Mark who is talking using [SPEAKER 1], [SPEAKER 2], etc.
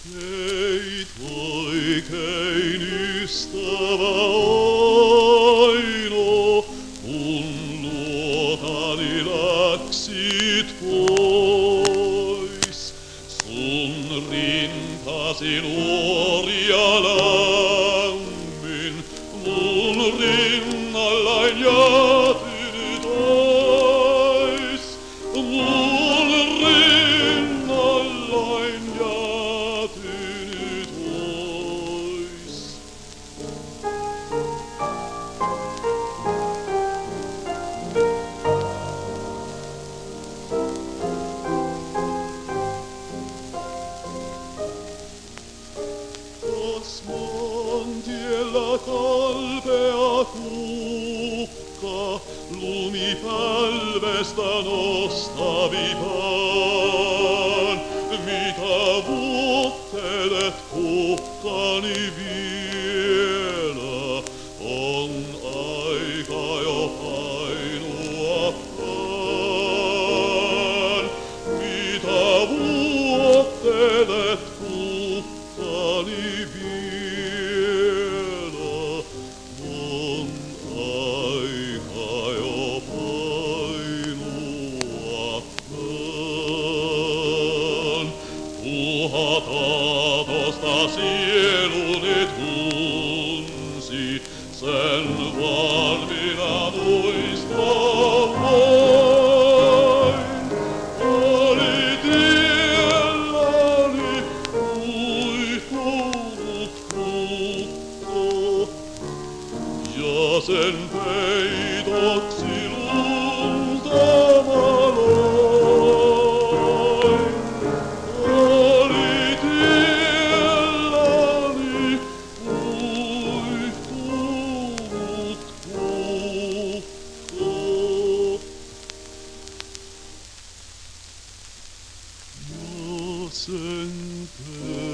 [SPEAKER 1] Teit oikein ystävä Aino, kun luotani läksit pois. Sun rintasi nuori ja lämmin, mun rinnallaan jäätynyt ois. Mun rinnallaan jäätynyt ois. Kas maantiellä kalpea kukka, lumipälvestä nostavi pään. Mitä vuottelet kukkani vielä, on aika jo painua pään. Mitä vuottelet kukkani vielä, on aika jo painua pään. Tuhatatosta sieluni tunsi, sen vaan minä muistan vain. Oli tielläni kuihtunut kukko, ja sen peitoksi lunta valoin. Oli tielläni kuihtunut kukko, ja sen